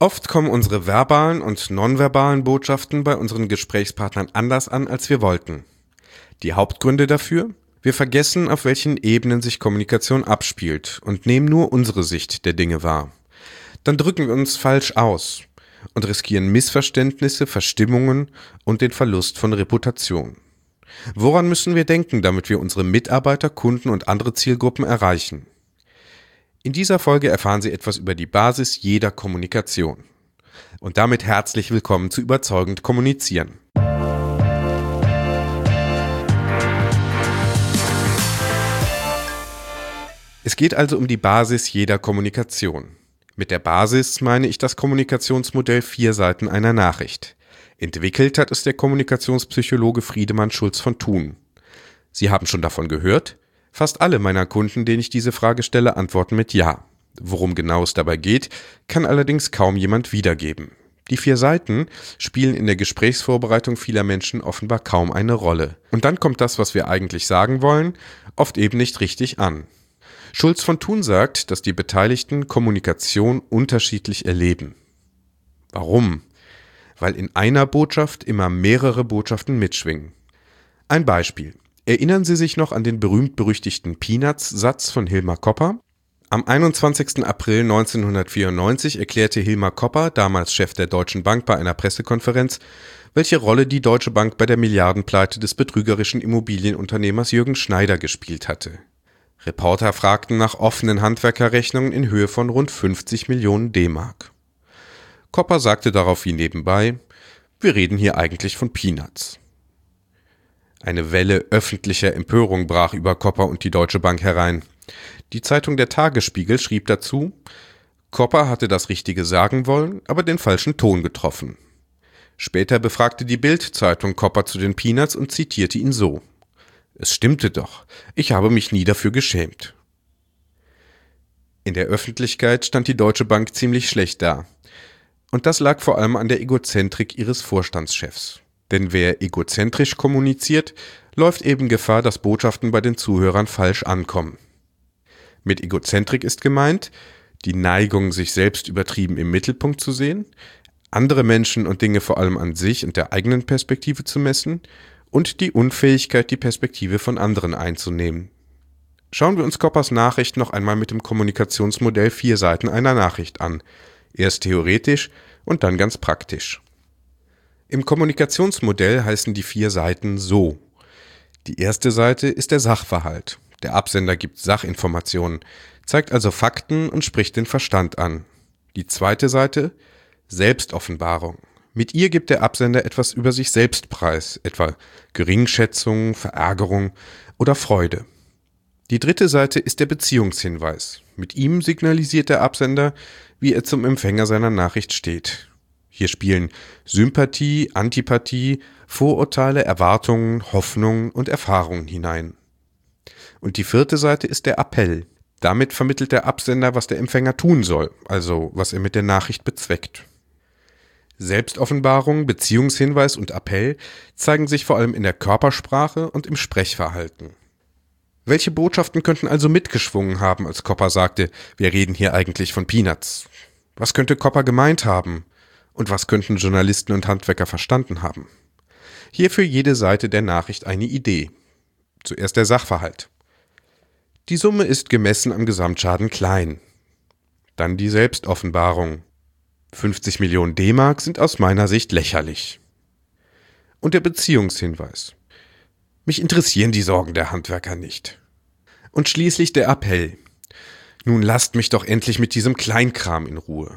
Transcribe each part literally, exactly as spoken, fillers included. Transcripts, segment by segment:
Oft kommen unsere verbalen und nonverbalen Botschaften bei unseren Gesprächspartnern anders an, als wir wollten. Die Hauptgründe dafür? Wir vergessen, auf welchen Ebenen sich Kommunikation abspielt und nehmen nur unsere Sicht der Dinge wahr. Dann drücken wir uns falsch aus und riskieren Missverständnisse, Verstimmungen und den Verlust von Reputation. Woran müssen wir denken, damit wir unsere Mitarbeiter, Kunden und andere Zielgruppen erreichen? In dieser Folge erfahren Sie etwas über die Basis jeder Kommunikation. Und damit herzlich willkommen zu Überzeugend Kommunizieren. Es geht also um die Basis jeder Kommunikation. Mit der Basis meine ich das Kommunikationsmodell vier Seiten einer Nachricht. Entwickelt hat es der Kommunikationspsychologe Friedemann Schulz von Thun. Sie haben schon davon gehört? Fast alle meiner Kunden, denen ich diese Frage stelle, antworten mit Ja. Worum genau es dabei geht, kann allerdings kaum jemand wiedergeben. Die vier Seiten spielen in der Gesprächsvorbereitung vieler Menschen offenbar kaum eine Rolle. Und dann kommt das, was wir eigentlich sagen wollen, oft eben nicht richtig an. Schulz von Thun sagt, dass die Beteiligten Kommunikation unterschiedlich erleben. Warum? Weil in einer Botschaft immer mehrere Botschaften mitschwingen. Ein Beispiel. Erinnern Sie sich noch an den berühmt-berüchtigten Peanuts-Satz von Hilmar Kopper? Am einundzwanzigsten April neunzehnhundertvierundneunzig erklärte Hilmar Kopper, damals Chef der Deutschen Bank, bei einer Pressekonferenz, welche Rolle die Deutsche Bank bei der Milliardenpleite des betrügerischen Immobilienunternehmers Jürgen Schneider gespielt hatte. Reporter fragten nach offenen Handwerkerrechnungen in Höhe von rund fünfzig Millionen D-Mark. Kopper sagte darauf wie nebenbei, wir reden hier eigentlich von Peanuts. Eine Welle öffentlicher Empörung brach über Kopper und die Deutsche Bank herein. Die Zeitung Der Tagesspiegel schrieb dazu, Kopper hatte das Richtige sagen wollen, aber den falschen Ton getroffen. Später befragte die Bild-Zeitung Kopper zu den Peanuts und zitierte ihn so: Es stimmte doch, ich habe mich nie dafür geschämt. In der Öffentlichkeit stand die Deutsche Bank ziemlich schlecht da. Und das lag vor allem an der Egozentrik ihres Vorstandschefs. Denn wer egozentrisch kommuniziert, läuft eben Gefahr, dass Botschaften bei den Zuhörern falsch ankommen. Mit Egozentrik ist gemeint, die Neigung, sich selbst übertrieben im Mittelpunkt zu sehen, andere Menschen und Dinge vor allem an sich und der eigenen Perspektive zu messen und die Unfähigkeit, die Perspektive von anderen einzunehmen. Schauen wir uns Koppers Nachricht noch einmal mit dem Kommunikationsmodell vier Seiten einer Nachricht an. Erst theoretisch und dann ganz praktisch. Im Kommunikationsmodell heißen die vier Seiten so. Die erste Seite ist der Sachverhalt. Der Absender gibt Sachinformationen, zeigt also Fakten und spricht den Verstand an. Die zweite Seite, Selbstoffenbarung. Mit ihr gibt der Absender etwas über sich selbst preis, etwa Geringschätzung, Verärgerung oder Freude. Die dritte Seite ist der Beziehungshinweis. Mit ihm signalisiert der Absender, wie er zum Empfänger seiner Nachricht steht. Hier spielen Sympathie, Antipathie, Vorurteile, Erwartungen, Hoffnungen und Erfahrungen hinein. Und die vierte Seite ist der Appell. Damit vermittelt der Absender, was der Empfänger tun soll, also was er mit der Nachricht bezweckt. Selbstoffenbarung, Beziehungshinweis und Appell zeigen sich vor allem in der Körpersprache und im Sprechverhalten. Welche Botschaften könnten also mitgeschwungen haben, als Kopper sagte, wir reden hier eigentlich von Peanuts? Was könnte Kopper gemeint haben? Und was könnten Journalisten und Handwerker verstanden haben? Hierfür jede Seite der Nachricht eine Idee. Zuerst der Sachverhalt. Die Summe ist gemessen am Gesamtschaden klein. Dann die Selbstoffenbarung. fünfzig Millionen D-Mark sind aus meiner Sicht lächerlich. Und der Beziehungshinweis. Mich interessieren die Sorgen der Handwerker nicht. Und schließlich der Appell. Nun lasst mich doch endlich mit diesem Kleinkram in Ruhe.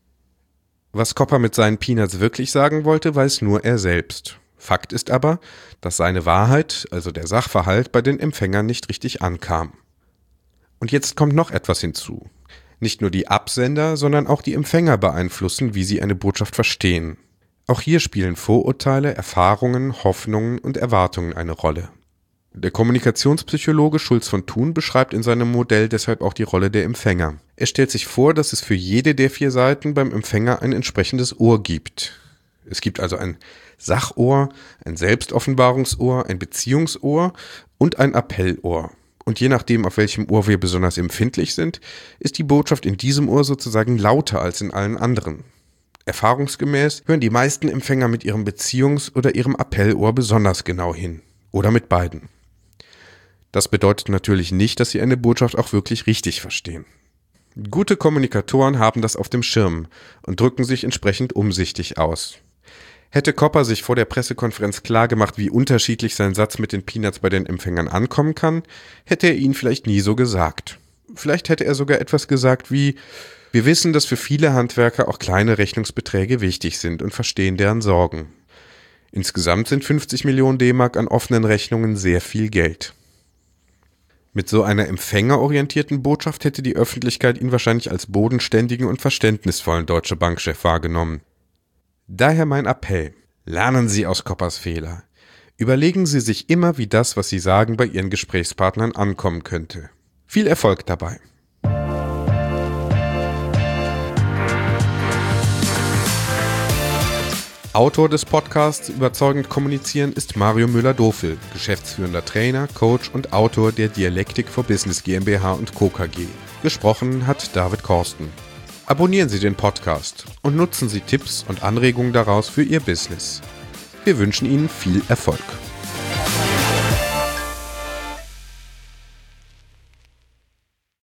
Was Kopper mit seinen Peanuts wirklich sagen wollte, weiß nur er selbst. Fakt ist aber, dass seine Wahrheit, also der Sachverhalt, bei den Empfängern nicht richtig ankam. Und jetzt kommt noch etwas hinzu. Nicht nur die Absender, sondern auch die Empfänger beeinflussen, wie sie eine Botschaft verstehen. Auch hier spielen Vorurteile, Erfahrungen, Hoffnungen und Erwartungen eine Rolle. Der Kommunikationspsychologe Schulz von Thun beschreibt in seinem Modell deshalb auch die Rolle der Empfänger. Er stellt sich vor, dass es für jede der vier Seiten beim Empfänger ein entsprechendes Ohr gibt. Es gibt also ein Sachohr, ein Selbstoffenbarungsohr, ein Beziehungsohr und ein Appellohr. Und je nachdem, auf welchem Ohr wir besonders empfindlich sind, ist die Botschaft in diesem Ohr sozusagen lauter als in allen anderen. Erfahrungsgemäß hören die meisten Empfänger mit ihrem Beziehungs- oder ihrem Appellohr besonders genau hin. Oder mit beiden. Das bedeutet natürlich nicht, dass sie eine Botschaft auch wirklich richtig verstehen. Gute Kommunikatoren haben das auf dem Schirm und drücken sich entsprechend umsichtig aus. Hätte Kopper sich vor der Pressekonferenz klargemacht, wie unterschiedlich sein Satz mit den Peanuts bei den Empfängern ankommen kann, hätte er ihn vielleicht nie so gesagt. Vielleicht hätte er sogar etwas gesagt wie: Wir wissen, dass für viele Handwerker auch kleine Rechnungsbeträge wichtig sind und verstehen deren Sorgen. Insgesamt sind fünfzig Millionen D-Mark an offenen Rechnungen sehr viel Geld. Mit so einer empfängerorientierten Botschaft hätte die Öffentlichkeit ihn wahrscheinlich als bodenständigen und verständnisvollen Deutsche Bank-Chef wahrgenommen. Daher mein Appell: Lernen Sie aus Koppers Fehler. Überlegen Sie sich immer, wie das, was Sie sagen, bei Ihren Gesprächspartnern ankommen könnte. Viel Erfolg dabei! Autor des Podcasts Überzeugend kommunizieren ist Mario Müller-Dofel, geschäftsführender Trainer, Coach und Autor der Dialektik for Business GmbH und Co. K G. Gesprochen hat David Korsten. Abonnieren Sie den Podcast und nutzen Sie Tipps und Anregungen daraus für Ihr Business. Wir wünschen Ihnen viel Erfolg.